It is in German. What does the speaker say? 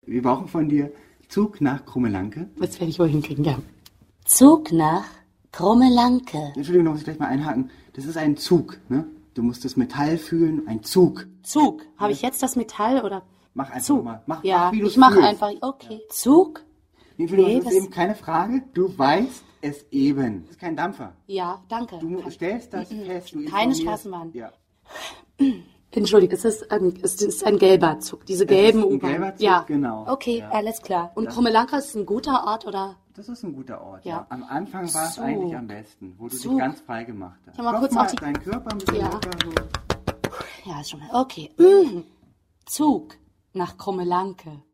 Wir brauchen von dir Zug nach Krummelanke. Das werde ich wohl hinkriegen, ja. Zug nach Krummelanke. Entschuldigung, da muss ich gleich mal einhaken. Das ist ein Zug, ne? Du musst das Metall fühlen, ein Zug. Zug. Habe ich jetzt das Metall oder? Mach einfach Zug. mal. Mach, Ja, wie du es ich mache fühlst. einfach. Okay. Ja. Zug? Nee, das ist eben keine Frage. Du weißt es eben. Das ist kein Dampfer. Ja, danke. Du stellst das fest. Du Keine informierst- Straßenbahn. Ja. Entschuldige, es ist ein gelber Zug. Diese gelben ist ein U-Bahn. gelber Zug, ja, genau. Okay, Ja. alles klar. Und Krummelanke ist ein guter Ort, oder? Das ist ein guter Ort. Ja. Ja. Am Anfang war es Zug. eigentlich am besten, wo du Zug. dich ganz frei gemacht hast. Ich mal Klopf kurz mal auf die- deinen Körper ein bisschen Ja. locker. So. Ja, ist schon mal. Okay. Zug nach Krummelanke.